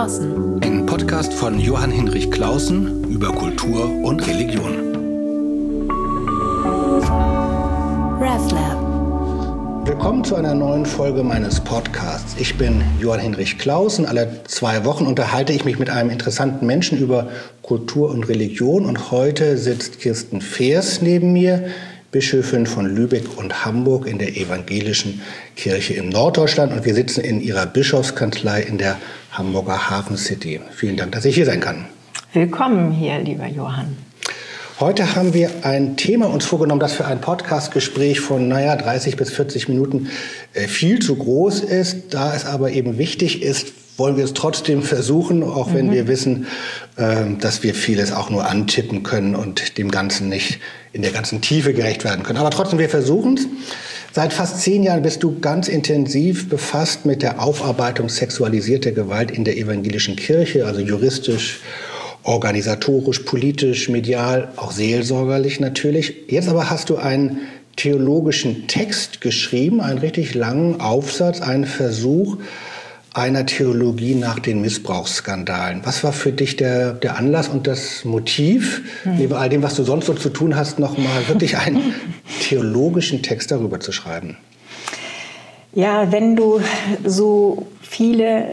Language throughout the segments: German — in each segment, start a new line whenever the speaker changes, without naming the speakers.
Clausen.
Ein Podcast von Johann Hinrich Clausen über Kultur und Religion.
RevLab.
Willkommen zu einer neuen Folge meines Podcasts. Ich bin Johann Hinrich Clausen. Alle 2 Wochen unterhalte ich mich mit einem interessanten Menschen über Kultur und Religion. Und heute sitzt Kirsten Feers neben mir, Bischöfin von Lübeck und Hamburg in der Evangelischen Kirche in Norddeutschland. Und wir sitzen in ihrer Bischofskanzlei in der Hamburger Hafen City. Vielen Dank, dass ich hier sein kann.
Willkommen hier, lieber Johann.
Heute haben wir ein Thema uns vorgenommen, das für ein Podcastgespräch von 30 bis 40 Minuten viel zu groß ist. Da es aber eben wichtig ist, wollen wir es trotzdem versuchen, auch wenn wir wissen, dass wir vieles auch nur antippen können und dem Ganzen nicht in der ganzen Tiefe gerecht werden können. Aber trotzdem, wir versuchen es. Seit fast 10 Jahren bist du ganz intensiv befasst mit der Aufarbeitung sexualisierter Gewalt in der evangelischen Kirche, also juristisch, organisatorisch, politisch, medial, auch seelsorgerlich natürlich. Jetzt aber hast du einen theologischen Text geschrieben, einen richtig langen Aufsatz, einen Versuch einer Theologie nach den Missbrauchsskandalen. Was war für dich der Anlass und das Motiv, neben all dem, was du sonst so zu tun hast, nochmal wirklich einen theologischen Text darüber zu schreiben?
Ja, wenn du so viele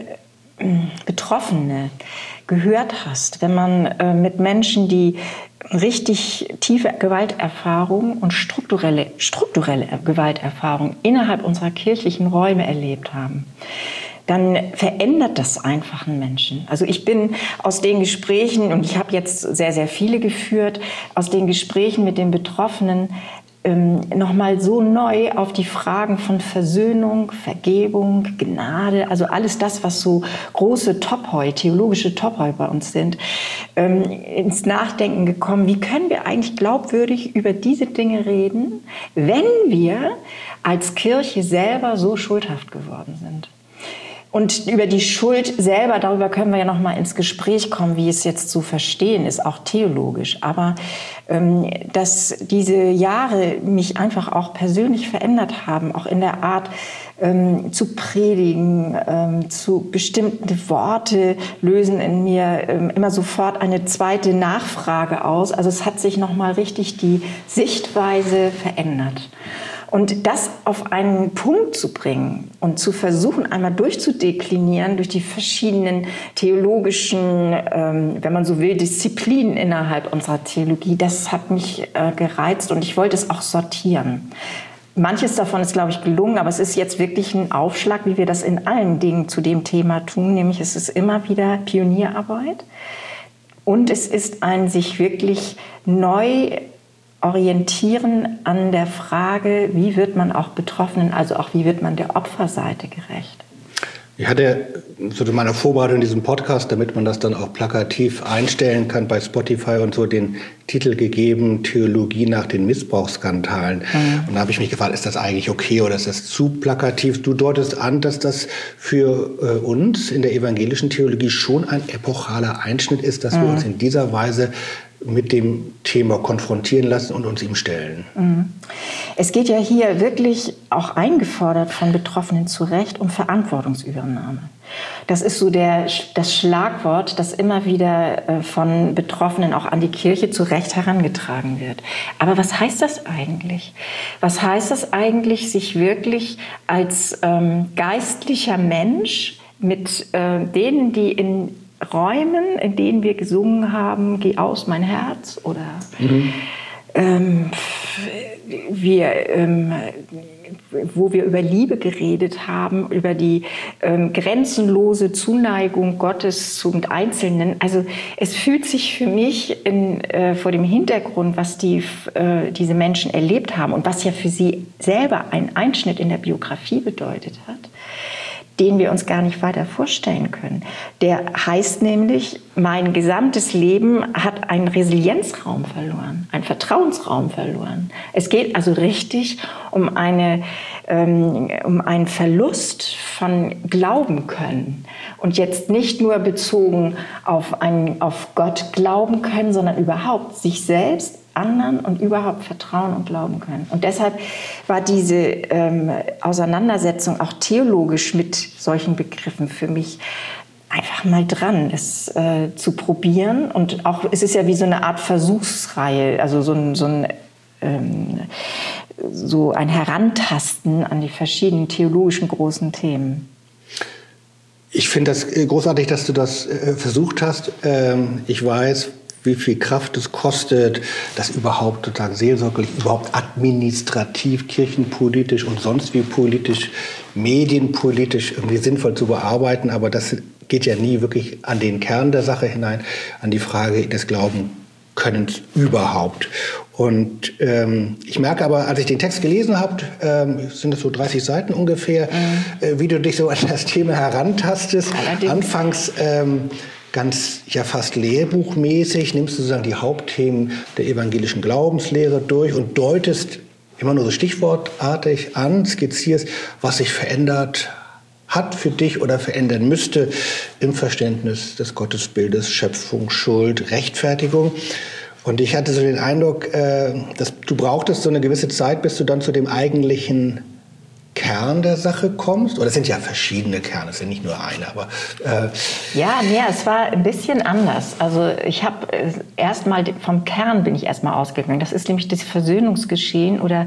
Betroffene gehört hast, wenn man mit Menschen, die richtig tiefe Gewalterfahrung und strukturelle Gewalterfahrung innerhalb unserer kirchlichen Räume erlebt haben, dann verändert das einfach einen Menschen. Also ich bin aus den Gesprächen, und ich habe jetzt sehr, sehr viele geführt, aus den Gesprächen mit den Betroffenen nochmal so neu auf die Fragen von Versöhnung, Vergebung, Gnade, also alles das, was so große Topoi, theologische Topoi bei uns sind, ins Nachdenken gekommen, wie können wir eigentlich glaubwürdig über diese Dinge reden, wenn wir als Kirche selber so schuldhaft geworden sind. Und über die Schuld selber, darüber können wir ja noch mal ins Gespräch kommen, wie es jetzt zu verstehen ist, auch theologisch. Aber dass diese Jahre mich einfach auch persönlich verändert haben, auch in der Art zu predigen, zu bestimmte Worte lösen in mir immer sofort eine zweite Nachfrage aus. Also es hat sich noch mal richtig die Sichtweise verändert. Und das auf einen Punkt zu bringen und zu versuchen, einmal durchzudeklinieren durch die verschiedenen theologischen, wenn man so will, Disziplinen innerhalb unserer Theologie, das hat mich gereizt und ich wollte es auch sortieren. Manches davon ist, glaube ich, gelungen, aber es ist jetzt wirklich ein Aufschlag, wie wir das in allen Dingen zu dem Thema tun, nämlich es ist immer wieder Pionierarbeit und es ist ein sich wirklich neu orientieren an der Frage, wie wird man auch Betroffenen, also auch wie wird man der Opferseite gerecht.
Ich hatte so in meiner Vorbereitung in diesem Podcast, damit man das dann auch plakativ einstellen kann bei Spotify und so, den Titel gegeben, Theologie nach den Missbrauchsskandalen. Und da habe ich mich gefragt, ist das eigentlich okay oder ist das zu plakativ? Du deutest an, dass das für uns in der evangelischen Theologie schon ein epochaler Einschnitt ist, dass wir uns in dieser Weise mit dem Thema konfrontieren lassen und uns ihm stellen.
Es geht ja hier wirklich auch eingefordert von Betroffenen zu Recht um Verantwortungsübernahme. Das ist so das Schlagwort, das immer wieder von Betroffenen auch an die Kirche zu Recht herangetragen wird. Aber was heißt das eigentlich? Was heißt das eigentlich, sich wirklich als geistlicher Mensch mit denen, die in Räumen, in denen wir gesungen haben, geh aus mein Herz, oder wo wir über Liebe geredet haben, über die grenzenlose Zuneigung Gottes zum Einzelnen. Also es fühlt sich für mich vor dem Hintergrund, was diese Menschen erlebt haben und was ja für sie selber ein Einschnitt in der Biografie bedeutet hat, den wir uns gar nicht weiter vorstellen können. Der heißt nämlich, mein gesamtes Leben hat einen Resilienzraum verloren, einen Vertrauensraum verloren. Es geht also richtig um einen Verlust von Glauben können. Und jetzt nicht nur bezogen auf Gott glauben können, sondern überhaupt sich selbst, anderen und überhaupt vertrauen und glauben können. Und deshalb war diese Auseinandersetzung auch theologisch mit solchen Begriffen für mich einfach mal dran, es zu probieren. Und auch, es ist ja wie so eine Art Versuchsreihe, also so ein Herantasten an die verschiedenen theologischen großen Themen.
Ich finde das großartig, dass du das versucht hast. Ich weiß, wie viel Kraft es kostet, das überhaupt sozusagen seelsorgerlich, überhaupt administrativ, kirchenpolitisch und sonst wie politisch, medienpolitisch irgendwie sinnvoll zu bearbeiten. Aber das geht ja nie wirklich an den Kern der Sache hinein, an die Frage des Glaubenkönnens überhaupt. Und ich merke aber, als ich den Text gelesen habe, sind es so 30 Seiten ungefähr, wie du dich so an das Thema herantastest.
Allerdings.
Anfangs ganz ja fast lehrbuchmäßig nimmst du sozusagen die Hauptthemen der evangelischen Glaubenslehre durch und deutest immer nur so stichwortartig an, skizzierst, was sich verändert hat für dich oder verändern müsste im Verständnis des Gottesbildes, Schöpfung, Schuld, Rechtfertigung. Und ich hatte so den Eindruck, dass du brauchtest so eine gewisse Zeit, bis du dann zu dem eigentlichen Kern der Sache kommst? Oder es sind ja verschiedene Kerne, es sind nicht nur eine, aber...
es war ein bisschen anders. Also ich habe vom Kern bin ich erstmal ausgegangen. Das ist nämlich das Versöhnungsgeschehen oder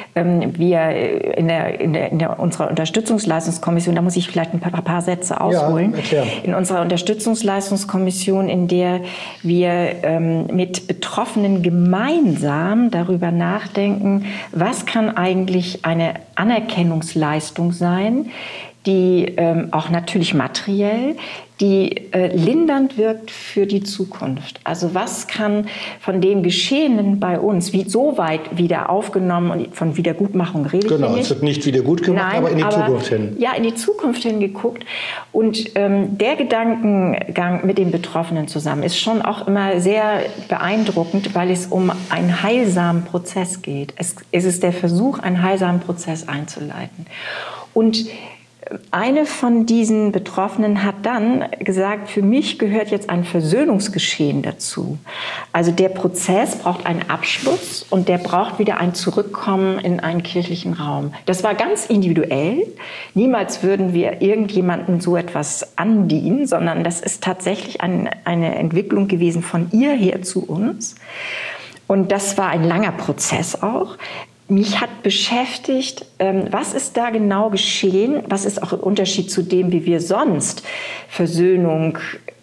wir in unserer Unterstützungsleistungskommission, da muss ich vielleicht ein paar Sätze ausholen. Ja, erklär. In unserer Unterstützungsleistungskommission, in der wir mit Betroffenen gemeinsam darüber nachdenken, was kann eigentlich eine Anerkennungsleistung sein, die auch natürlich materiell, die lindernd wirkt für die Zukunft. Also was kann von dem Geschehenen bei uns so weit wieder aufgenommen, und von Wiedergutmachung rede ich nicht.
Genau, es wird nicht wieder gut gemacht, aber in die Zukunft hin.
Ja, in die Zukunft hingeguckt. Und der Gedankengang mit den Betroffenen zusammen ist schon auch immer sehr beeindruckend, weil es um einen heilsamen Prozess geht. Es ist der Versuch, einen heilsamen Prozess einzuleiten. Und eine von diesen Betroffenen hat dann gesagt, für mich gehört jetzt ein Versöhnungsgeschehen dazu. Also der Prozess braucht einen Abschluss und der braucht wieder ein Zurückkommen in einen kirchlichen Raum. Das war ganz individuell. Niemals würden wir irgendjemandem so etwas andienen, sondern das ist tatsächlich eine Entwicklung gewesen von ihr her zu uns. Und das war ein langer Prozess auch. Mich hat beschäftigt, was ist da genau geschehen? Was ist auch im Unterschied zu dem, wie wir sonst Versöhnung,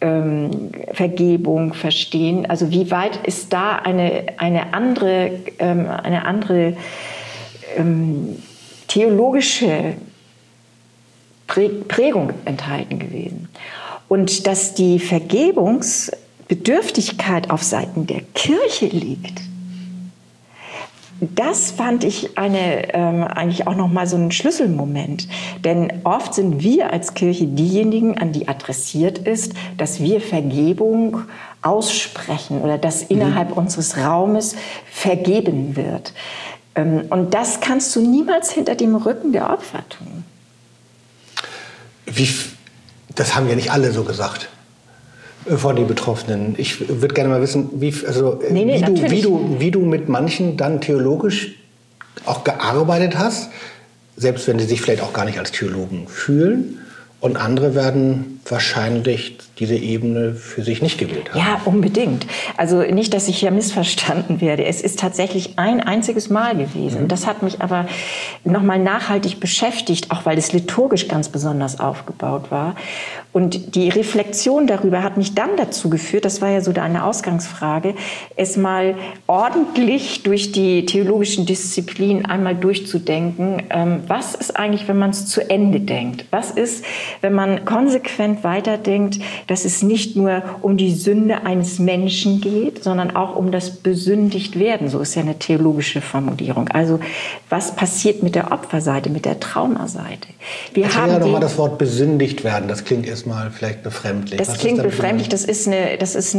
Vergebung verstehen? Also wie weit ist da eine andere theologische Prägung enthalten gewesen? Und dass die Vergebungsbedürftigkeit auf Seiten der Kirche liegt, das fand ich eigentlich auch noch mal so einen Schlüsselmoment. Denn oft sind wir als Kirche diejenigen, an die adressiert ist, dass wir Vergebung aussprechen oder dass innerhalb unseres Raumes vergeben wird. Und das kannst du niemals hinter dem Rücken der Opfer tun.
Das haben ja nicht alle so gesagt. Von den Betroffenen. Ich würde gerne mal wissen, wie du mit manchen dann theologisch auch gearbeitet hast, selbst wenn sie sich vielleicht auch gar nicht als Theologen fühlen. Und andere werden wahrscheinlich diese Ebene für sich nicht gewählt haben.
Ja, unbedingt. Also nicht, dass ich hier missverstanden werde. Es ist tatsächlich ein einziges Mal gewesen. Das hat mich aber nochmal nachhaltig beschäftigt, auch weil es liturgisch ganz besonders aufgebaut war. Und die Reflexion darüber hat mich dann dazu geführt, das war ja so eine Ausgangsfrage, es mal ordentlich durch die theologischen Disziplinen einmal durchzudenken. Was ist eigentlich, wenn man es zu Ende denkt? Was ist, wenn man konsequent weiterdenkt, dass es nicht nur um die Sünde eines Menschen geht, sondern auch um das Besündigtwerden. So ist ja eine theologische Formulierung. Also was passiert mit der Opferseite, mit der Traumaseite?
Wir haben ja nochmal das Wort besündigt werden. Das klingt erstmal vielleicht befremdlich.
Das klingt befremdlich. Das ist ein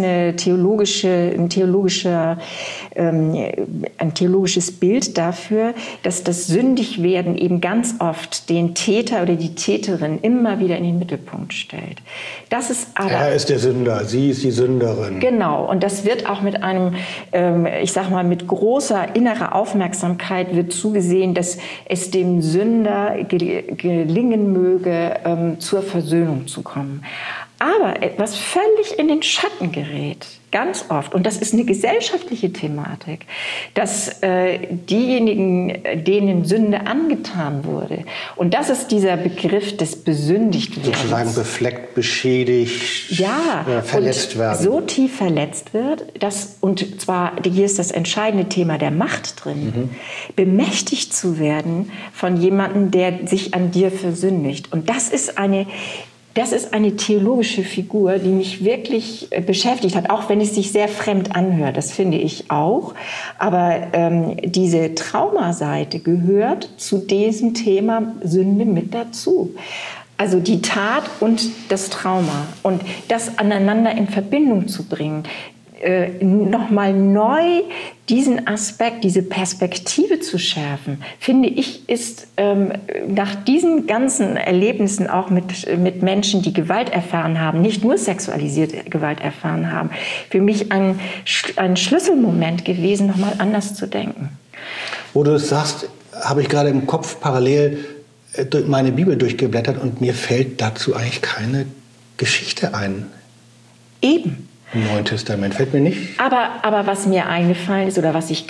theologisches Bild dafür, dass das Sündigwerden eben ganz oft den Täter oder die Täterin immer wieder in den Mittelpunkt stellt. Das ist aber,
er ist der Sünder, sie ist die Sünderin.
Genau, und das wird auch mit einem, mit großer innerer Aufmerksamkeit wird zugesehen, dass es dem Sünder gelingen möge, zur Versöhnung zu kommen. Aber etwas völlig in den Schatten gerät, ganz oft, und das ist eine gesellschaftliche Thematik, dass diejenigen, denen Sünde angetan wurde, und das ist dieser Begriff des Besündigtwerdens.
Sozusagen befleckt, beschädigt, verletzt werden.
So tief verletzt wird, und zwar, hier ist das entscheidende Thema der Macht drin, bemächtigt zu werden von jemandem, der sich an dir versündigt. Und das ist eine theologische Figur, die mich wirklich beschäftigt hat, auch wenn es sich sehr fremd anhört, das finde ich auch. Aber diese Traumaseite gehört zu diesem Thema Sünde mit dazu. Also die Tat und das Trauma. Und das aneinander in Verbindung zu bringen, nochmal neu diesen Aspekt, diese Perspektive zu schärfen, finde ich, ist nach diesen ganzen Erlebnissen auch mit Menschen, die Gewalt erfahren haben, nicht nur sexualisierte Gewalt erfahren haben, für mich ein Schlüsselmoment gewesen, nochmal anders zu denken.
Wo du es sagst, habe ich gerade im Kopf parallel meine Bibel durchgeblättert und mir fällt dazu eigentlich keine Geschichte ein.
Eben.
Im Neuen Testament fällt mir nicht.
Aber was mir eingefallen ist oder was ich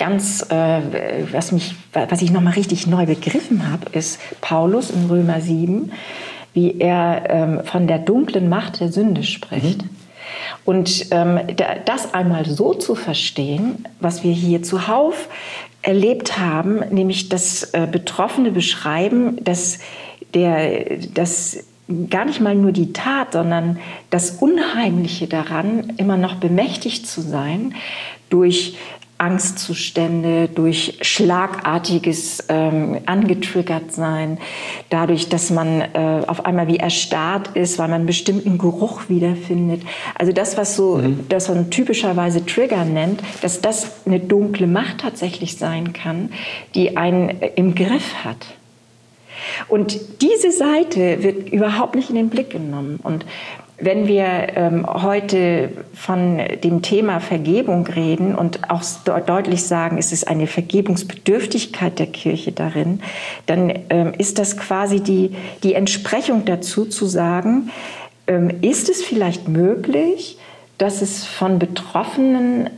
noch mal richtig neu begriffen habe, ist Paulus in Römer 7, wie er von der dunklen Macht der Sünde spricht. Und das einmal so zu verstehen, was wir hier zuhauf erlebt haben, nämlich das Betroffene beschreiben, dass gar nicht mal nur die Tat, sondern das Unheimliche daran, immer noch bemächtigt zu sein durch Angstzustände, durch schlagartiges angetriggert sein, dadurch, dass man auf einmal wie erstarrt ist, weil man einen bestimmten Geruch wiederfindet. Also das, was man typischerweise Trigger nennt, dass das eine dunkle Macht tatsächlich sein kann, die einen im Griff hat. Und diese Seite wird überhaupt nicht in den Blick genommen. Und wenn wir heute von dem Thema Vergebung reden und auch deutlich sagen, es ist eine Vergebungsbedürftigkeit der Kirche darin, dann ist das quasi die Entsprechung dazu zu sagen, ist es vielleicht möglich, dass es von Betroffenen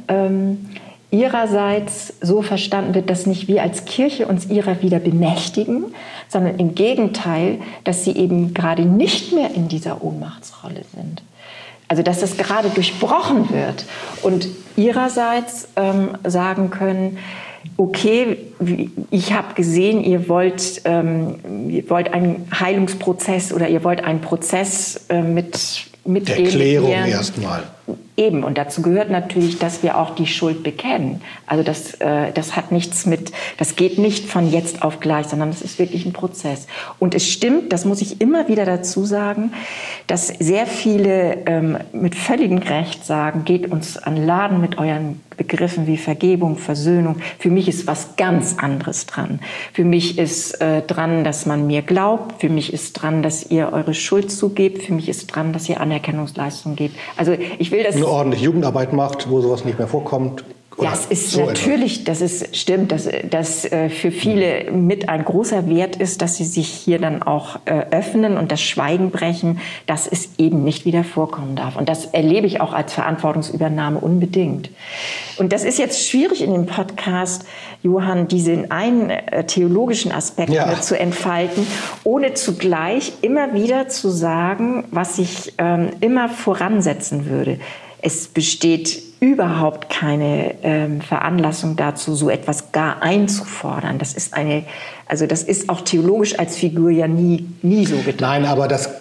ihrerseits so verstanden wird, dass nicht wir als Kirche uns ihrer wieder bemächtigen, sondern im Gegenteil, dass sie eben gerade nicht mehr in dieser Ohnmachtsrolle sind. Also dass das gerade durchbrochen wird und ihrerseits sagen können, okay, ich habe gesehen, ihr wollt einen Heilungsprozess oder ihr wollt einen Prozess mit
der Klärung erstmal.
Eben, und dazu gehört natürlich, dass wir auch die Schuld bekennen. Also das hat nichts das geht nicht von jetzt auf gleich, sondern das ist wirklich ein Prozess. Und es stimmt, das muss ich immer wieder dazu sagen, dass sehr viele mit völligem Recht sagen, geht uns an Laden mit euren Begriffen wie Vergebung, Versöhnung. Für mich ist was ganz anderes dran. Für mich ist dran, dass man mir glaubt. Für mich ist dran, dass ihr eure Schuld zugebt. Für mich ist dran, dass ihr Anerkennungsleistung gebt. Also ich will das...
Eine ordentliche Jugendarbeit macht, wo sowas nicht mehr vorkommt.
Das ist so natürlich, stimmt, dass für viele mit ein großer Wert ist, dass sie sich hier dann auch öffnen und das Schweigen brechen, dass es eben nicht wieder vorkommen darf. Und das erlebe ich auch als Verantwortungsübernahme unbedingt. Und das ist jetzt schwierig in dem Podcast, Johann, diesen einen theologischen Aspekt zu entfalten, ohne zugleich immer wieder zu sagen, was ich immer voransetzen würde. Es besteht überhaupt keine Veranlassung dazu, so etwas gar einzufordern. Das ist auch theologisch als Figur ja nie so gedacht.
Nein, aber das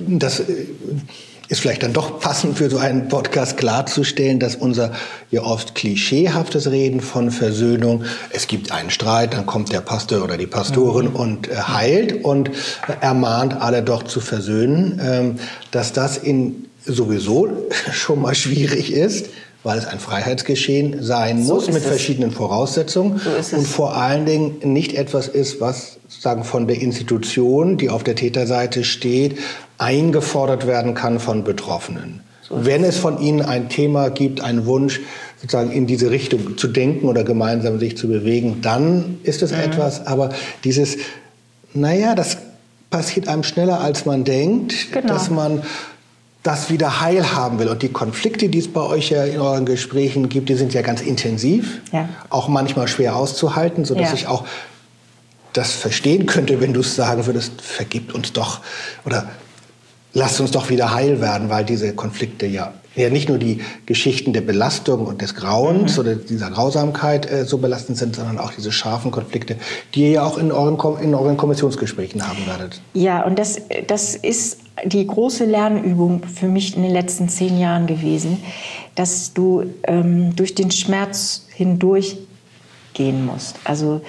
ist vielleicht dann doch passend für so einen Podcast klarzustellen, dass unser ja oft klischeehaftes Reden von Versöhnung, es gibt einen Streit, dann kommt der Pastor oder die Pastorin und heilt und ermahnt alle doch zu versöhnen, dass das sowieso schon mal schwierig ist, weil es ein Freiheitsgeschehen sein muss mit verschiedenen Voraussetzungen und vor allen Dingen nicht etwas ist, was sozusagen von der Institution, die auf der Täterseite steht, eingefordert werden kann von Betroffenen. Wenn es von ihnen ein Thema gibt, einen Wunsch, sozusagen in diese Richtung zu denken oder gemeinsam sich zu bewegen, dann ist es etwas, aber das passiert einem schneller, als man denkt, dass man das wieder heil haben will. Und die Konflikte, die es bei euch ja in euren Gesprächen gibt, die sind ja ganz intensiv, auch manchmal schwer auszuhalten, sodass ich auch das verstehen könnte, wenn du es sagen würdest, vergib uns doch oder lasst uns doch wieder heil werden, weil diese Konflikte ja nicht nur die Geschichten der Belastung und des Grauens oder dieser Grausamkeit so belastend sind, sondern auch diese scharfen Konflikte, die ihr ja auch in euren Kommissionsgesprächen haben werdet.
Ja, und das ist die große Lernübung für mich in den letzten 10 Jahren gewesen, dass du durch den Schmerz hindurch gehen musst. Also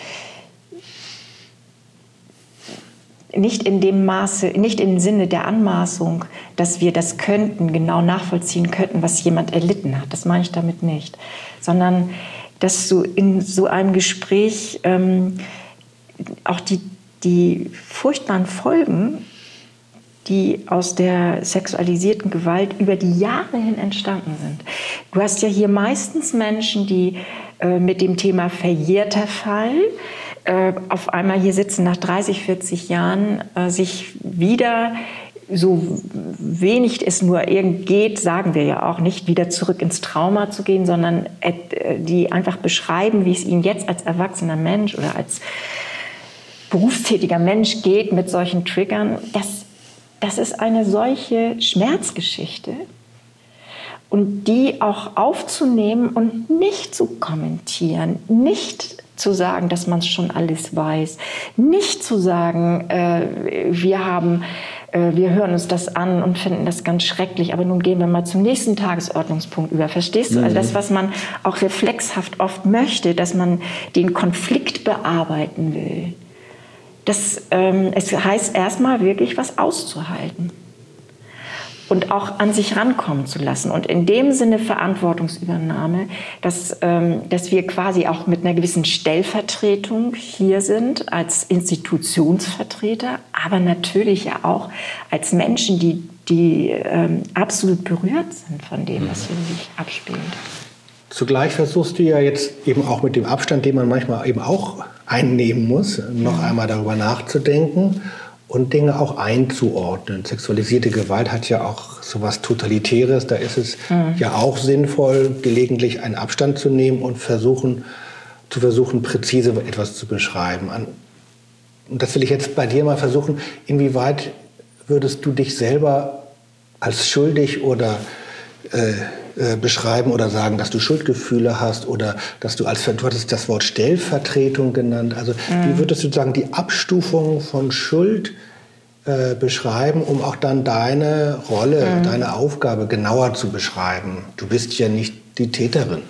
nicht in dem Maße, nicht im Sinne der Anmaßung, dass wir das könnten, genau nachvollziehen könnten, was jemand erlitten hat. Das meine ich damit nicht. Sondern, dass du in so einem Gespräch auch die furchtbaren Folgen, die aus der sexualisierten Gewalt über die Jahre hin entstanden sind. Du hast ja hier meistens Menschen, die mit dem Thema verjährter Fall auf einmal hier sitzen nach 30, 40 Jahren, sich wieder, so wenig es nur irgend geht, sagen wir ja auch, nicht wieder zurück ins Trauma zu gehen, sondern die einfach beschreiben, wie es ihnen jetzt als erwachsener Mensch oder als berufstätiger Mensch geht mit solchen Triggern. Das ist eine solche Schmerzgeschichte. Und die auch aufzunehmen und nicht zu kommentieren, nicht zu sagen, dass man es schon alles weiß, nicht zu sagen, wir hören uns das an und finden das ganz schrecklich, aber nun gehen wir mal zum nächsten Tagesordnungspunkt über. Verstehst du? Also das, was man auch reflexhaft oft möchte, dass man den Konflikt bearbeiten will. Es heißt erstmal wirklich was auszuhalten. Und auch an sich rankommen zu lassen. Und in dem Sinne Verantwortungsübernahme, dass wir quasi auch mit einer gewissen Stellvertretung hier sind, als Institutionsvertreter, aber natürlich ja auch als Menschen, die absolut berührt sind von dem, was hier sich abspielt.
Zugleich versuchst du ja jetzt eben auch mit dem Abstand, den man manchmal eben auch einnehmen muss, noch einmal darüber nachzudenken und Dinge auch einzuordnen. Sexualisierte Gewalt hat ja auch so was Totalitäres. Da ist es ja auch sinnvoll, gelegentlich einen Abstand zu nehmen und zu versuchen, präzise etwas zu beschreiben. Und das will ich jetzt bei dir mal versuchen. Inwieweit würdest du dich selber als schuldig oder beschreiben oder sagen, dass du Schuldgefühle hast oder dass du hattest das Wort Stellvertretung genannt. Also wie würdest du sagen, die Abstufung von Schuld beschreiben, um auch dann deine Rolle, deine Aufgabe genauer zu beschreiben? Du bist ja nicht die Täterin.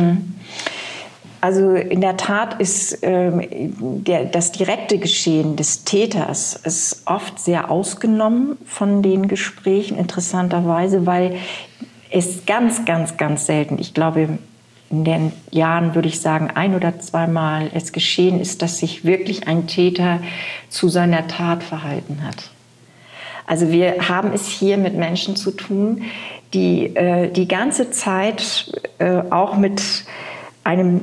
Also in der Tat ist das direkte Geschehen des Täters ist oft sehr ausgenommen von den Gesprächen, interessanterweise, weil es ganz, ganz, ganz selten, ich glaube in den Jahren würde ich sagen 1 oder 2 Mal es geschehen ist, dass sich wirklich ein Täter zu seiner Tat verhalten hat. Also wir haben es hier mit Menschen zu tun, die die ganze Zeit auch mit einem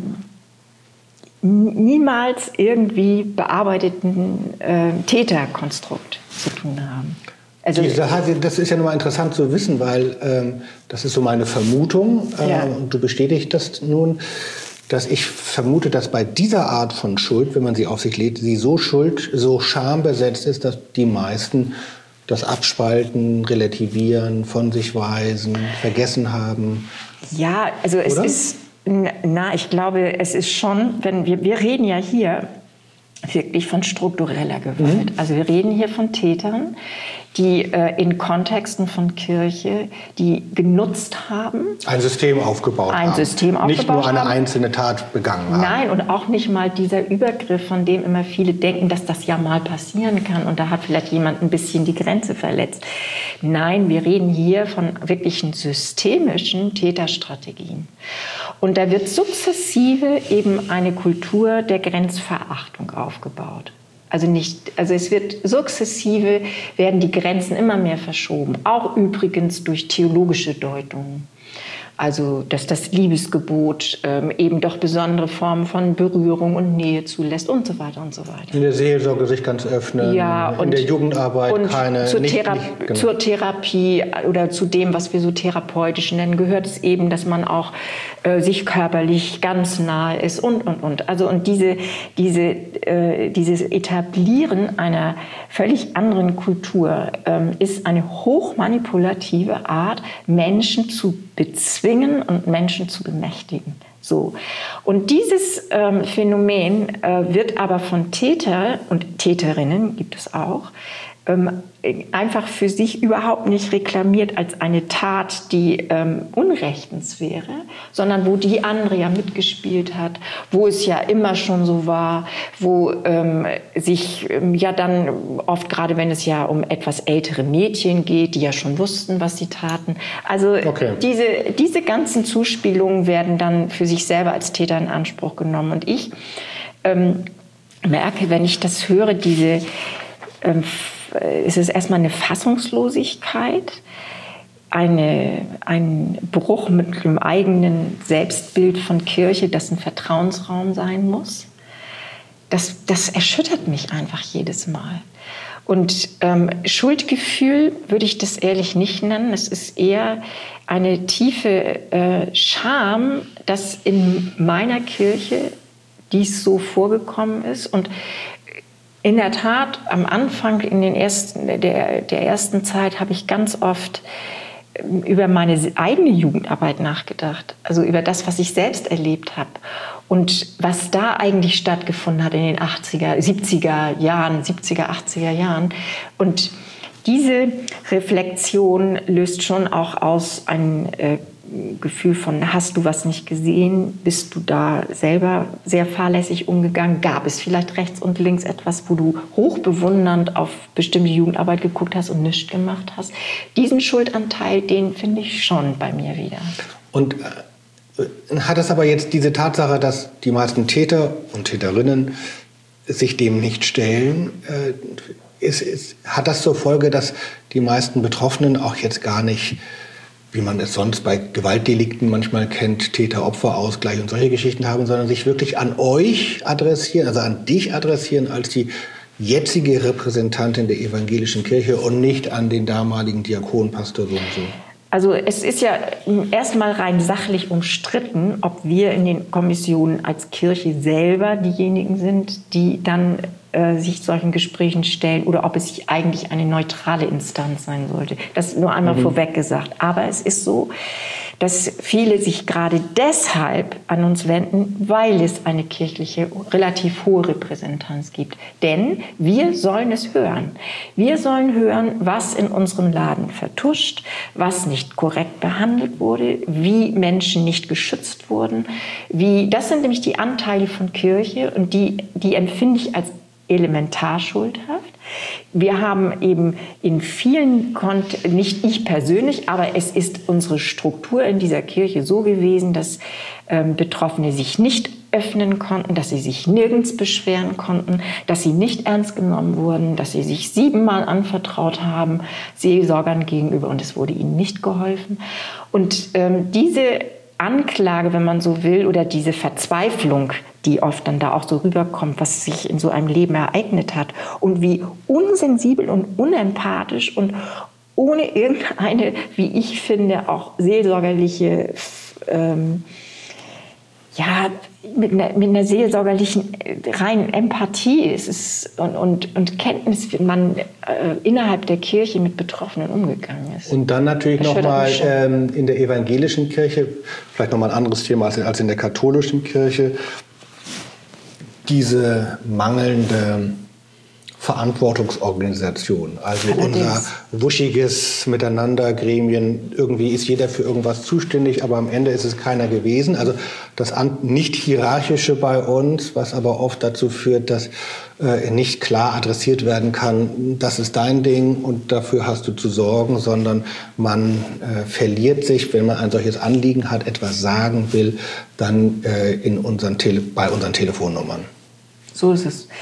niemals irgendwie bearbeiteten Täterkonstrukt zu tun haben. Also,
das ist ja nochmal interessant zu wissen, weil das ist so meine Vermutung und du bestätigst das nun, dass ich vermute, dass bei dieser Art von Schuld, wenn man sie auf sich lädt, sie so schambesetzt ist, dass die meisten das abspalten, relativieren, von sich weisen, vergessen haben.
Ja, also es ist, ich glaube, es ist schon, wenn wir reden ja hier wirklich von struktureller Gewalt. Also wir reden hier von Tätern, die in Kontexten von Kirche, die genutzt haben.
Ein System aufgebaut haben. Nicht nur eine einzelne Tat begangen haben.
Nein, und auch nicht mal dieser Übergriff, von dem immer viele denken, dass das ja mal passieren kann und da hat vielleicht jemand ein bisschen die Grenze verletzt. Nein, wir reden hier von wirklichen systemischen Täterstrategien. Und da wird sukzessive eben eine Kultur der Grenzverachtung aufgebaut. Also es wird sukzessive, werden die Grenzen immer mehr verschoben, auch übrigens durch theologische Deutungen. Also, dass das Liebesgebot eben doch besondere Formen von Berührung und Nähe zulässt und so weiter und so weiter.
In der Seelsorge sich ganz öffnen, in der Jugendarbeit
und
keine...
Genau. Zur Therapie oder zu dem, was wir so therapeutisch nennen, gehört es eben, dass man auch sich körperlich ganz nahe ist und. Also, und dieses Etablieren einer völlig anderen Kultur ist eine hochmanipulative Art, Menschen zu bezwingen und Menschen zu bemächtigen. So. Und dieses Phänomen wird aber von Täter und Täterinnen, gibt es auch, einfach für sich überhaupt nicht reklamiert als eine Tat, die unrechtens wäre, sondern wo die andere ja mitgespielt hat, wo es ja immer schon so war, wo sich ja dann oft, gerade wenn es ja um etwas ältere Mädchen geht, die ja schon wussten, was sie taten. Also diese ganzen Zuspielungen werden dann für sich selber als Täter in Anspruch genommen. Und ich merke, wenn ich das höre, es ist erstmal eine Fassungslosigkeit, ein Bruch mit dem eigenen Selbstbild von Kirche, das ein Vertrauensraum sein muss. Das erschüttert mich einfach jedes Mal. Und Schuldgefühl würde ich das ehrlich nicht nennen. Es ist eher eine tiefe Scham, dass in meiner Kirche dies so vorgekommen ist. Und in der Tat, am Anfang, in der ersten Zeit, habe ich ganz oft über meine eigene Jugendarbeit nachgedacht. Also über das, was ich selbst erlebt habe. Und was da eigentlich stattgefunden hat in den 80er, 70er Jahren, 70er, 80er Jahren. Und diese Reflexion löst schon auch aus ein Gefühl von, hast du was nicht gesehen? Bist du da selber sehr fahrlässig umgegangen? Gab es vielleicht rechts und links etwas, wo du hochbewundernd auf bestimmte Jugendarbeit geguckt hast und nichts gemacht hast? Diesen Schuldanteil, den finde ich schon bei mir wieder. Und
hat es aber jetzt diese Tatsache, dass die meisten Täter und Täterinnen sich dem nicht stellen, hat das zur Folge, dass die meisten Betroffenen auch jetzt gar nicht, wie man es sonst bei Gewaltdelikten manchmal kennt, Täter-Opfer-Ausgleich und solche Geschichten haben, sondern sich wirklich an euch adressieren, also an dich adressieren als die jetzige Repräsentantin der evangelischen Kirche und nicht an den damaligen Diakon, Pastor so und so?
Also es ist ja erstmal rein sachlich umstritten, ob wir in den Kommissionen als Kirche selber diejenigen sind, die dann sich solchen Gesprächen stellen oder ob es sich eigentlich eine neutrale Instanz sein sollte. Das nur einmal vorweg gesagt. Aber es ist so, dass viele sich gerade deshalb an uns wenden, weil es eine kirchliche, relativ hohe Repräsentanz gibt. Denn wir sollen es hören. Wir sollen hören, was in unserem Laden vertuscht, was nicht korrekt behandelt wurde, wie Menschen nicht geschützt wurden. Das sind nämlich die Anteile von Kirche und die empfinde ich als elementar schuldhaft. Wir haben eben in vielen nicht ich persönlich, aber es ist unsere Struktur in dieser Kirche so gewesen, dass Betroffene sich nicht öffnen konnten, dass sie sich nirgends beschweren konnten, dass sie nicht ernst genommen wurden, dass sie sich 7-mal anvertraut haben, Seelsorgern gegenüber, und es wurde ihnen nicht geholfen. Und diese Anklage, wenn man so will, oder diese Verzweiflung, die oft dann da auch so rüberkommt, was sich in so einem Leben ereignet hat und wie unsensibel und unempathisch und ohne irgendeine, wie ich finde, auch seelsorgerliche, mit einer seelsorgerlichen reinen Empathie und Kenntnis, wie man innerhalb der Kirche mit Betroffenen umgegangen ist.
Und dann natürlich nochmal in der evangelischen Kirche, vielleicht nochmal ein anderes Thema als in der katholischen Kirche, diese mangelnde Verantwortungsorganisation, also unser wuschiges Miteinander, Gremien, irgendwie ist jeder für irgendwas zuständig, aber am Ende ist es keiner gewesen. Also das Nicht-Hierarchische bei uns, was aber oft dazu führt, dass nicht klar adressiert werden kann, das ist dein Ding und dafür hast du zu sorgen, sondern man verliert sich, wenn man ein solches Anliegen hat, etwas sagen will, dann bei unseren Telefonnummern.
So ist es.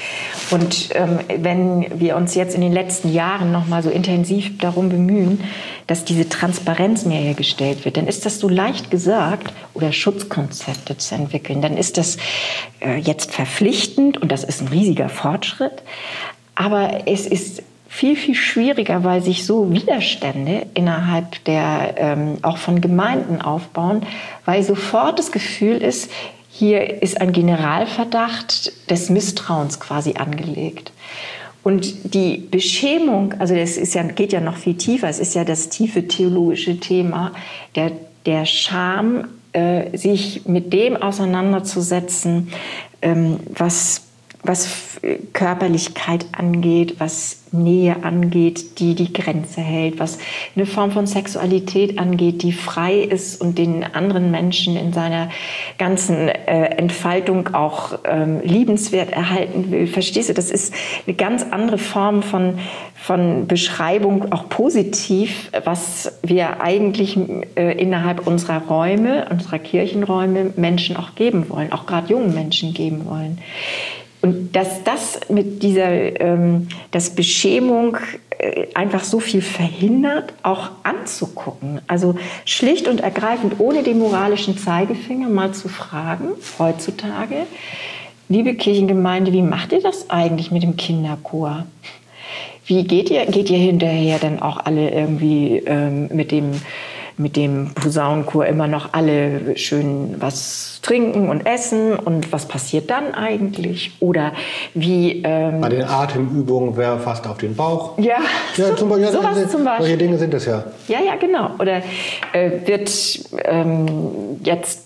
Und wenn wir uns jetzt in den letzten Jahren noch mal so intensiv darum bemühen, dass diese Transparenz mehr hergestellt wird, dann ist das so leicht gesagt, oder Schutzkonzepte zu entwickeln, dann ist das jetzt verpflichtend und das ist ein riesiger Fortschritt. Aber es ist viel, viel schwieriger, weil sich so Widerstände innerhalb der, auch von Gemeinden aufbauen, weil sofort das Gefühl ist, hier ist ein Generalverdacht des Misstrauens quasi angelegt. Und die Beschämung, also das ist ja, geht ja noch viel tiefer, es ist ja das tiefe theologische Thema, der Scham, sich mit dem auseinanderzusetzen, was Körperlichkeit angeht, was Nähe angeht, die Grenze hält, was eine Form von Sexualität angeht, die frei ist und den anderen Menschen in seiner ganzen Entfaltung auch liebenswert erhalten will. Verstehst du, das ist eine ganz andere Form von Beschreibung, auch positiv, was wir eigentlich innerhalb unserer Räume, unserer Kirchenräume Menschen auch geben wollen, auch gerade jungen Menschen geben wollen. Und dass das mit dieser dass Beschämung einfach so viel verhindert, auch anzugucken. Also schlicht und ergreifend ohne den moralischen Zeigefinger mal zu fragen, heutzutage, liebe Kirchengemeinde, wie macht ihr das eigentlich mit dem Kinderchor? Wie geht ihr hinterher denn auch alle irgendwie mit dem Posaunenchor immer noch alle schön was trinken und essen und was passiert dann eigentlich? Oder wie...
Bei den Atemübungen wäre fast auf den Bauch.
Ja,
zum Beispiel,
sowas zum Beispiel.
Solche Dinge sind das ja.
Ja, genau. Oder wird jetzt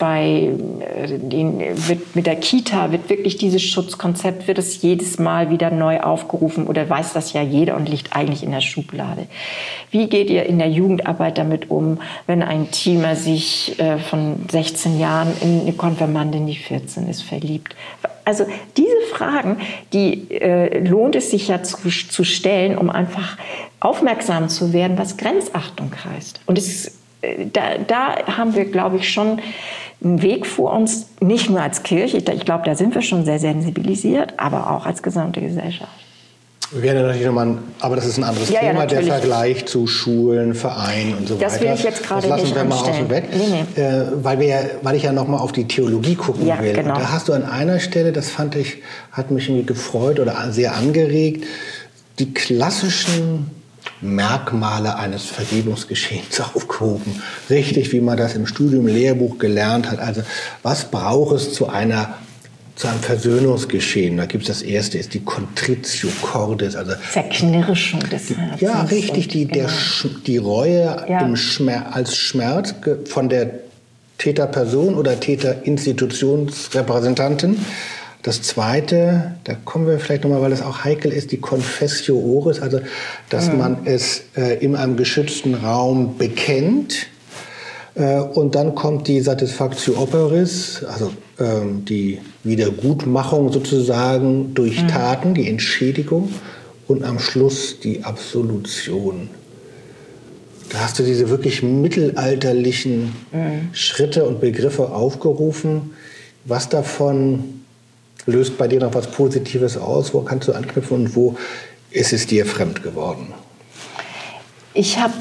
wird mit der Kita, wird wirklich dieses Schutzkonzept, wird es jedes Mal wieder neu aufgerufen oder weiß das ja jeder und liegt eigentlich in der Schublade. Wie geht ihr in der Jugendarbeit damit um, wenn ein Teamer sich von 16 Jahren in eine Konfirmandin, die 14 ist, verliebt? Also diese Fragen, die lohnt es sich ja zu stellen, um einfach aufmerksam zu werden, was Grenzachtung heißt. Und da haben wir, glaube ich, schon einen Weg vor uns, nicht nur als Kirche, ich glaube, da sind wir schon sehr sensibilisiert, aber auch als gesamte Gesellschaft.
Wäre natürlich nochmal, aber das ist ein anderes Thema, der Vergleich zu Schulen, Vereinen und so weiter.
Das will ich jetzt gerade nicht anstellen.
Das lassen wir mal außen weg, weil ich ja nochmal auf die Theologie gucken will. Genau. Und da hast du an einer Stelle, das fand ich, hat mich irgendwie gefreut oder sehr angeregt, die klassischen Merkmale eines Vergebungsgeschehens aufgehoben. Richtig, wie man das im Studium, Lehrbuch gelernt hat. Also was braucht es zu einem Versöhnungsgeschehen? Da gibt es das erste, ist die Contritio Cordis, also
Zerknirschung des Herzens.
Ja, richtig, die Reue als Schmerz von der Täterperson oder Täterinstitutionsrepräsentantin. Das zweite, da kommen wir vielleicht nochmal, weil das auch heikel ist, die Confessio Oris, also dass man es in einem geschützten Raum bekennt. Und dann kommt die Satisfactio Operis, also die Wiedergutmachung sozusagen durch Taten, die Entschädigung und am Schluss die Absolution. Da hast du diese wirklich mittelalterlichen Schritte und Begriffe aufgerufen. Was davon löst bei dir noch was Positives aus? Wo kannst du anknüpfen und wo ist es dir fremd geworden?
Ich habe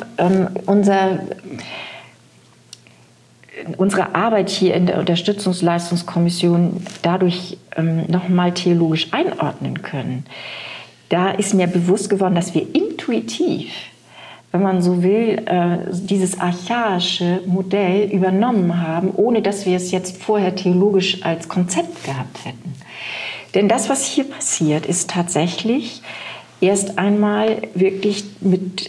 unsere Arbeit hier in der Unterstützungsleistungskommission dadurch nochmal theologisch einordnen können. Da ist mir bewusst geworden, dass wir intuitiv, wenn man so will, dieses archaische Modell übernommen haben, ohne dass wir es jetzt vorher theologisch als Konzept gehabt hätten. Denn das, was hier passiert, ist tatsächlich erst einmal wirklich mit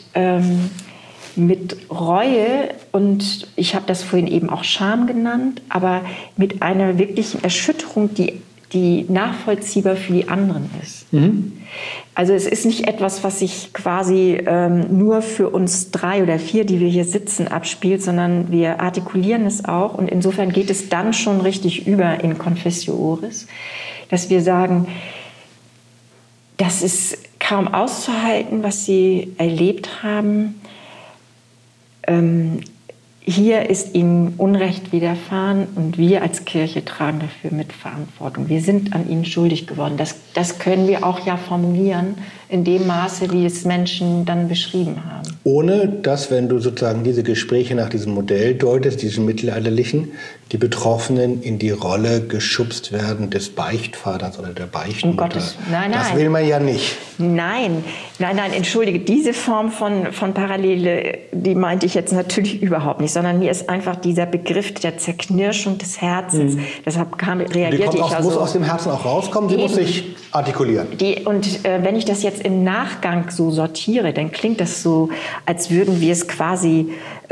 Reue und ich habe das vorhin eben auch Scham genannt, aber mit einer wirklichen Erschütterung, die nachvollziehbar für die anderen ist. Also es ist nicht etwas, was sich quasi nur für uns 3 oder 4, die wir hier sitzen, abspielt, sondern wir artikulieren es auch und insofern geht es dann schon richtig über in Confessio Oris, dass wir sagen, das ist kaum auszuhalten, was sie erlebt haben. hier ist ihnen Unrecht widerfahren und wir als Kirche tragen dafür mit Verantwortung. Wir sind an ihnen schuldig geworden. Das können wir auch ja formulieren in dem Maße, wie es Menschen dann beschrieben haben.
Ohne dass, wenn du sozusagen diese Gespräche nach diesem Modell deutest, diesem mittelalterlichen, die Betroffenen in die Rolle geschubst werden des Beichtvaters oder der Beichtmutter.
Um Gottes, nein.
Das will man ja nicht.
Nein, entschuldige, diese Form von Parallele, die meinte ich jetzt natürlich überhaupt nicht, sondern mir ist einfach dieser Begriff der Zerknirschung des Herzens, deshalb reagierte ich ja so.
Muss aus dem Herzen auch rauskommen, die muss sich artikulieren.
Wenn ich das jetzt im Nachgang so sortiere, dann klingt das so, als würden wir es quasi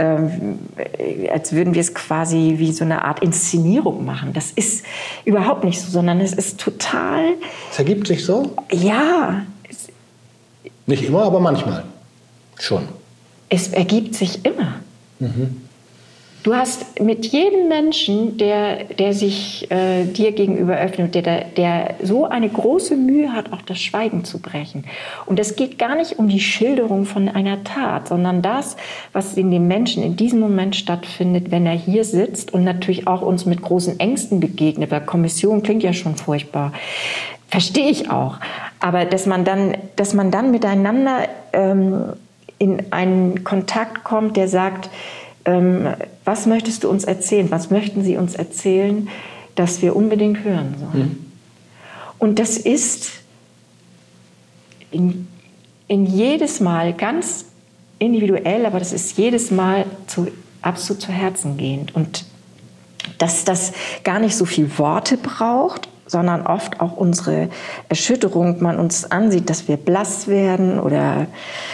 wie so eine Art Inszenierung machen. Das ist überhaupt nicht so, sondern es ist total...
Es ergibt sich so?
Ja.
Nicht immer, aber manchmal schon.
Es ergibt sich immer. Du hast mit jedem Menschen, der sich dir gegenüber öffnet, der so eine große Mühe hat, auch das Schweigen zu brechen. Und es geht gar nicht um die Schilderung von einer Tat, sondern das, was in dem Menschen in diesem Moment stattfindet, wenn er hier sitzt und natürlich auch uns mit großen Ängsten begegnet. Weil Kommission klingt ja schon furchtbar. Verstehe ich auch. Aber dass man dann miteinander in einen Kontakt kommt, der sagt, was möchtest du uns erzählen? Was möchten Sie uns erzählen, dass wir unbedingt hören sollen? Und das ist in jedes Mal ganz individuell, aber das ist jedes Mal absolut zu Herzen gehend. Und dass das gar nicht so viel Worte braucht, sondern oft auch unsere Erschütterung, man uns ansieht, dass wir blass werden oder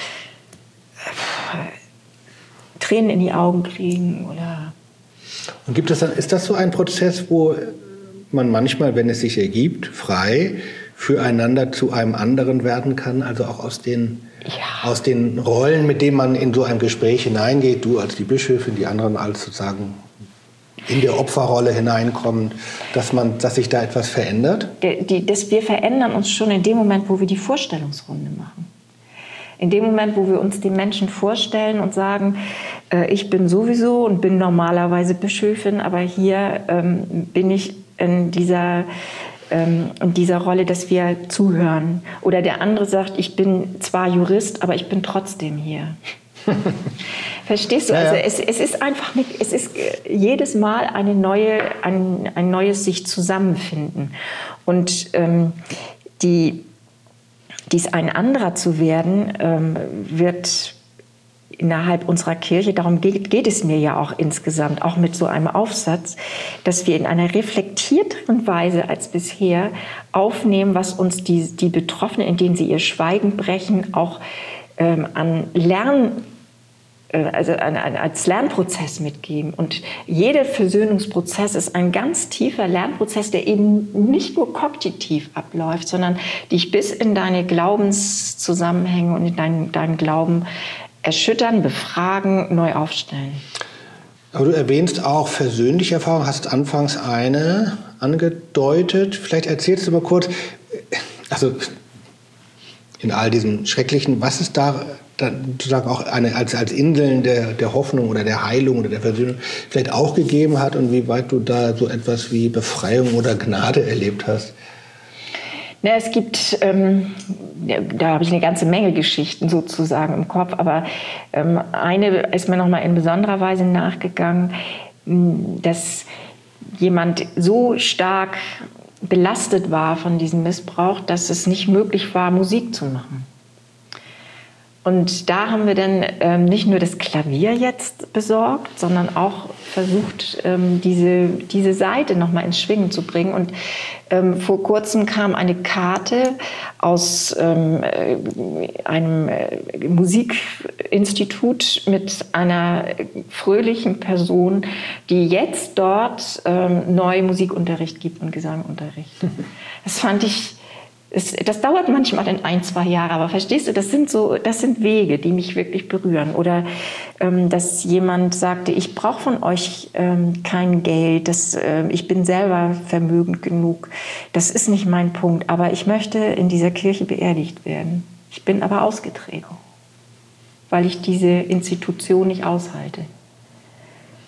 Tränen in die Augen kriegen oder.
Und ist das so ein Prozess, wo man manchmal, wenn es sich ergibt, frei füreinander zu einem anderen werden kann, also auch aus den Rollen, mit denen man in so ein Gespräch hineingeht, du als die Bischöfin, die anderen als sozusagen in der Opferrolle hineinkommen, dass sich da etwas verändert?
Wir verändern uns schon in dem Moment, wo wir die Vorstellungsrunde machen. In dem Moment, wo wir uns den Menschen vorstellen und sagen, ich bin sowieso und bin normalerweise Bischöfin, aber hier bin ich in dieser Rolle, dass wir zuhören. Oder der andere sagt, ich bin zwar Jurist, aber ich bin trotzdem hier. Verstehst du?
Ja, ja.
Also es ist einfach es ist jedes Mal ein neues sich zusammenfinden. Und dies ein anderer zu werden, wird innerhalb unserer Kirche, darum geht es mir ja auch insgesamt, auch mit so einem Aufsatz, dass wir in einer reflektierteren Weise als bisher aufnehmen, was uns die Betroffenen, indem sie ihr Schweigen brechen, auch als Lernprozess mitgeben. Und jeder Versöhnungsprozess ist ein ganz tiefer Lernprozess, der eben nicht nur kognitiv abläuft, sondern dich bis in deine Glaubenszusammenhänge und in deinen Glauben erschüttern, befragen, neu aufstellen.
Aber du erwähnst auch persönliche Erfahrungen, hast anfangs eine angedeutet. Vielleicht erzählst du mal kurz, also in all diesem Schrecklichen, was ist da sozusagen auch als Inseln der Hoffnung oder der Heilung oder der Versöhnung vielleicht auch gegeben hat und wie weit du da so etwas wie Befreiung oder Gnade erlebt hast?
Na, es gibt, da habe ich eine ganze Menge Geschichten sozusagen im Kopf, aber eine ist mir noch mal in besonderer Weise nachgegangen, dass jemand so stark belastet war von diesem Missbrauch, dass es nicht möglich war, Musik zu machen. Und da haben wir dann nicht nur das Klavier jetzt besorgt, sondern auch versucht, diese Seite noch mal ins Schwingen zu bringen. Und vor kurzem kam eine Karte aus einem Musikinstitut mit einer fröhlichen Person, die jetzt dort neu Musikunterricht gibt und Gesangunterricht. Das fand ich... Das dauert manchmal dann 1-2 Jahre, aber verstehst du, das sind Wege, die mich wirklich berühren. Oder dass jemand sagte, ich brauche von euch kein Geld, ich bin selber vermögend genug. Das ist nicht mein Punkt, aber ich möchte in dieser Kirche beerdigt werden. Ich bin aber ausgetreten, weil ich diese Institution nicht aushalte.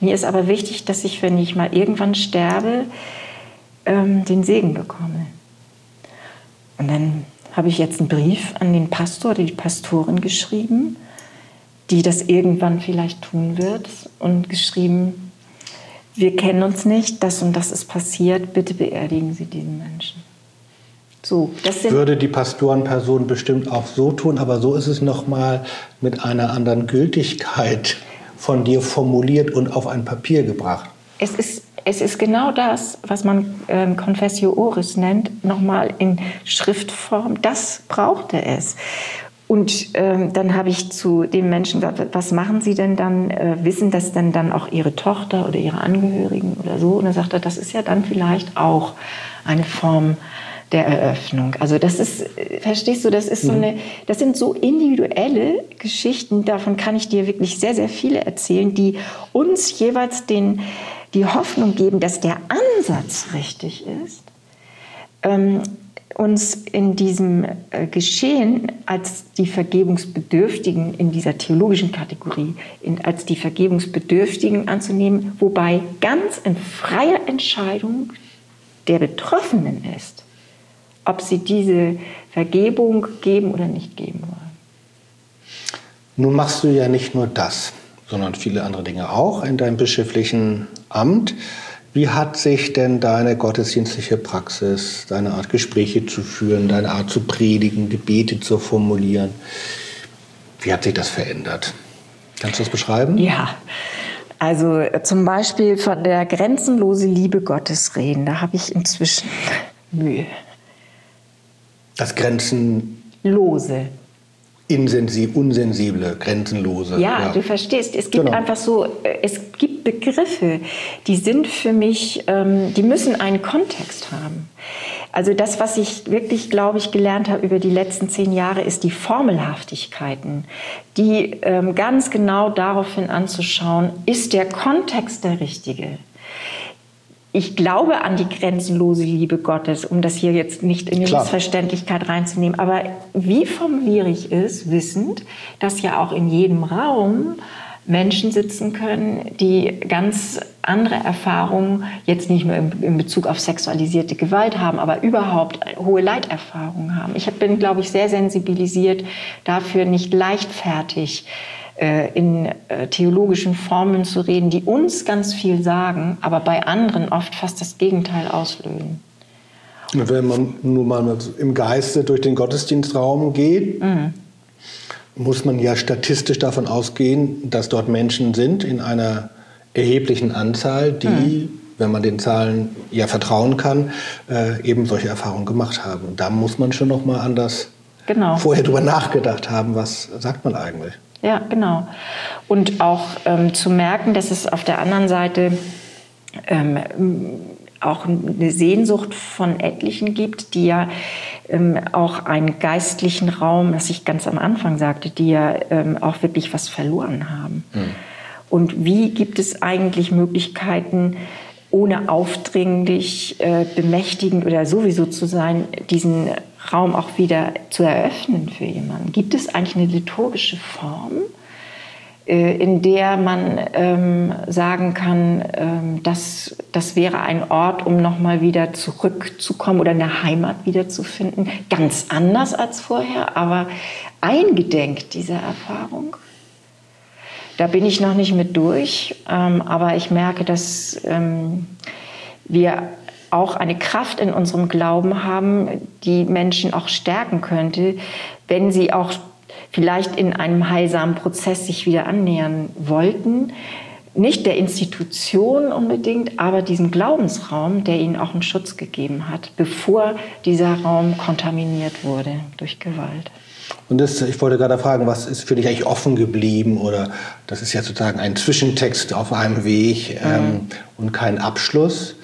Mir ist aber wichtig, dass ich, wenn ich mal irgendwann sterbe, den Segen bekomme. Und dann habe ich jetzt einen Brief an den Pastor oder die Pastorin geschrieben, die das irgendwann vielleicht tun wird, und geschrieben: Wir kennen uns nicht, das und das ist passiert, bitte beerdigen Sie diesen Menschen. So, das
würde die Pastorenperson bestimmt auch so tun, aber so ist es nochmal mit einer anderen Gültigkeit von dir formuliert und auf ein Papier gebracht.
Es ist genau das, was man Confessio Oris nennt, nochmal in Schriftform. Das brauchte es. Und dann habe ich zu dem Menschen gesagt: Was machen Sie denn dann? Wissen das denn dann auch Ihre Tochter oder Ihre Angehörigen oder so? Und er sagte, das ist ja dann vielleicht auch eine Form der Eröffnung. Also das ist, verstehst du, das ist das sind so individuelle Geschichten, davon kann ich dir wirklich sehr, sehr viele erzählen, die uns jeweils die Hoffnung geben, dass der Ansatz richtig ist, uns in diesem Geschehen als die Vergebungsbedürftigen in dieser theologischen Kategorie, als die Vergebungsbedürftigen anzunehmen, wobei ganz in freier Entscheidung der Betroffenen ist, ob sie diese Vergebung geben oder nicht geben wollen.
Nun machst du ja nicht nur das, sondern viele andere Dinge auch in deinem bischöflichen Amt. Wie hat sich denn deine gottesdienstliche Praxis, deine Art Gespräche zu führen, deine Art zu predigen, Gebete zu formulieren, wie hat sich das verändert? Kannst du das beschreiben?
Ja, also zum Beispiel von der grenzenlosen Liebe Gottes reden, da habe ich inzwischen Mühe.
Das Grenzenlose. Unsensible, grenzenlose.
Ja, du verstehst, es gibt einfach so, es gibt Begriffe, die sind für mich, die müssen einen Kontext haben. Also das, was ich wirklich, glaube ich, gelernt habe über die letzten 10 Jahre, ist die Formelhaftigkeiten, die ganz genau daraufhin anzuschauen, ist der Kontext der richtige? Ich glaube an die grenzenlose Liebe Gottes, um das hier jetzt nicht in die Missverständlichkeit reinzunehmen. Aber wie formuliere ich es, wissend, dass ja auch in jedem Raum Menschen sitzen können, die ganz andere Erfahrungen, jetzt nicht nur in Bezug auf sexualisierte Gewalt haben, aber überhaupt hohe Leiterfahrungen haben. Ich bin, glaube ich, sehr sensibilisiert dafür, nicht leichtfertig in theologischen Formeln zu reden, die uns ganz viel sagen, aber bei anderen oft fast das Gegenteil auslösen.
Wenn man nun mal im Geiste durch den Gottesdienstraum geht, muss man ja statistisch davon ausgehen, dass dort Menschen sind in einer erheblichen Anzahl, die, wenn man den Zahlen ja vertrauen kann, eben solche Erfahrungen gemacht haben. Und da muss man schon noch mal anders vorher drüber nachgedacht haben, was sagt man eigentlich.
Ja, genau. Und auch zu merken, dass es auf der anderen Seite auch eine Sehnsucht von etlichen gibt, die ja auch einen geistlichen Raum, was ich ganz am Anfang sagte, die ja auch wirklich was verloren haben. Und wie gibt es eigentlich Möglichkeiten, ohne aufdringlich, bemächtigend oder sowieso zu sein, diesen Raum auch wieder zu eröffnen für jemanden? Gibt es eigentlich eine liturgische Form, in der man sagen kann, das wäre ein Ort, um nochmal wieder zurückzukommen oder eine Heimat wiederzufinden? Ganz anders als vorher, aber eingedenk dieser Erfahrung. Da bin ich noch nicht mit durch, aber ich merke, dass wir auch eine Kraft in unserem Glauben haben, die Menschen auch stärken könnte, wenn sie auch vielleicht in einem heilsamen Prozess sich wieder annähern wollten. Nicht der Institution unbedingt, aber diesem Glaubensraum, der ihnen auch einen Schutz gegeben hat, bevor dieser Raum kontaminiert wurde durch Gewalt.
Und ich wollte gerade fragen, was ist für dich eigentlich offen geblieben? Oder das ist ja sozusagen ein Zwischentext auf einem Weg und kein Abschluss.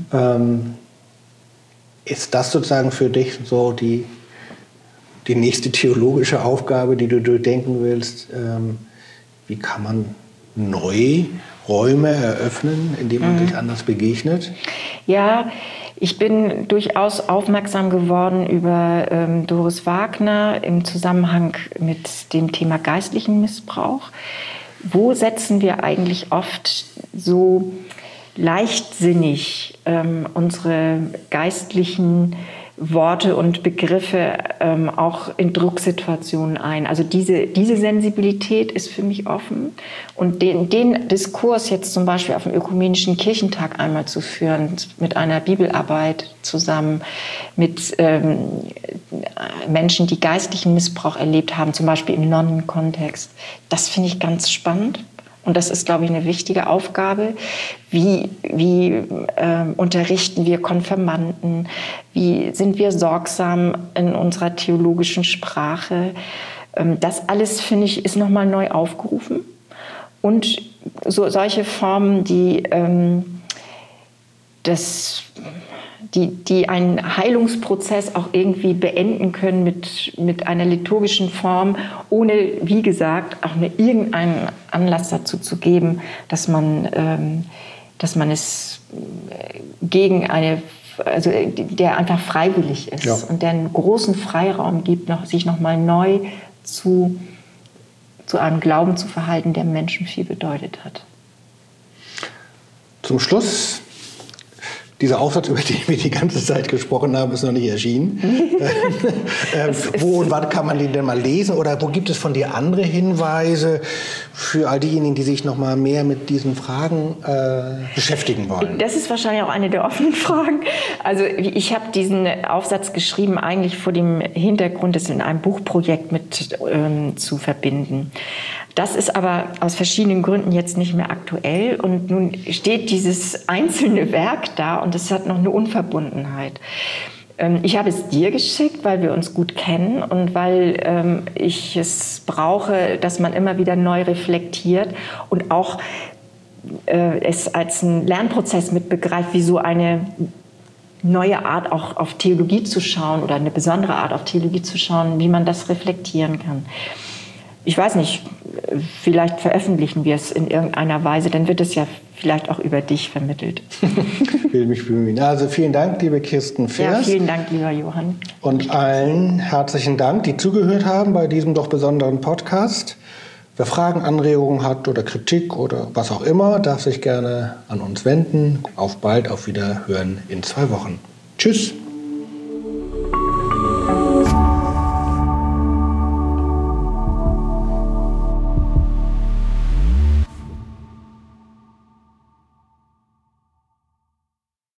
Ist das sozusagen für dich so die nächste theologische Aufgabe, die du durchdenken willst? Wie kann man neu Räume eröffnen, indem man sich anders begegnet?
Ja, ich bin durchaus aufmerksam geworden über Doris Wagner im Zusammenhang mit dem Thema geistlichen Missbrauch, wo setzen wir eigentlich oft so leichtsinnig unsere geistlichen Worte und Begriffe auch in Drucksituationen ein. Also diese Sensibilität ist für mich offen. Und den Diskurs jetzt zum Beispiel auf dem Ökumenischen Kirchentag einmal zu führen, mit einer Bibelarbeit zusammen, mit Menschen, die geistlichen Missbrauch erlebt haben, zum Beispiel im Nonnenkontext, das finde ich ganz spannend. Und das ist, glaube ich, eine wichtige Aufgabe. Wie unterrichten wir Konfirmanden? Wie sind wir sorgsam in unserer theologischen Sprache? Das alles, finde ich, ist nochmal neu aufgerufen. Und solche Formen, die einen Heilungsprozess auch irgendwie beenden können mit einer liturgischen Form, ohne, wie gesagt, auch irgendeinen Anlass dazu zu geben, dass man es gegen der einfach freiwillig ist, ja, und der einen großen Freiraum gibt, sich nochmal neu zu einem Glauben zu verhalten, der Menschen viel bedeutet hat.
Zum Schluss: Dieser Aufsatz, über den wir die ganze Zeit gesprochen haben, ist noch nicht erschienen. Wo und wann kann man den denn mal lesen? Oder wo gibt es von dir andere Hinweise für all diejenigen, die sich noch mal mehr mit diesen Fragen beschäftigen wollen? Das ist wahrscheinlich auch eine der offenen Fragen. Also ich habe diesen Aufsatz geschrieben, eigentlich vor dem Hintergrund, es in einem Buchprojekt mit zu verbinden. Das ist aber aus verschiedenen Gründen jetzt nicht mehr aktuell. Und nun steht dieses einzelne Werk da und es hat noch eine Unverbundenheit. Ich habe es dir geschickt, weil wir uns gut kennen und weil ich es brauche, dass man immer wieder neu reflektiert und auch es als einen Lernprozess mit begreift, wie so eine neue Art auch auf Theologie zu schauen oder eine besondere Art auf Theologie zu schauen, wie man das reflektieren kann. Ich weiß nicht, vielleicht veröffentlichen wir es in irgendeiner Weise, dann wird es ja vielleicht auch über dich vermittelt. Ich will mich bemühen. Also vielen Dank, liebe Kirsten Feers. Ja, vielen Dank, lieber Johann. Und allen herzlichen Dank, die zugehört haben bei diesem doch besonderen Podcast. Wer Fragen, Anregungen hat oder Kritik oder was auch immer, darf sich gerne an uns wenden. Auf bald, auf Wiederhören in 2 Wochen. Tschüss.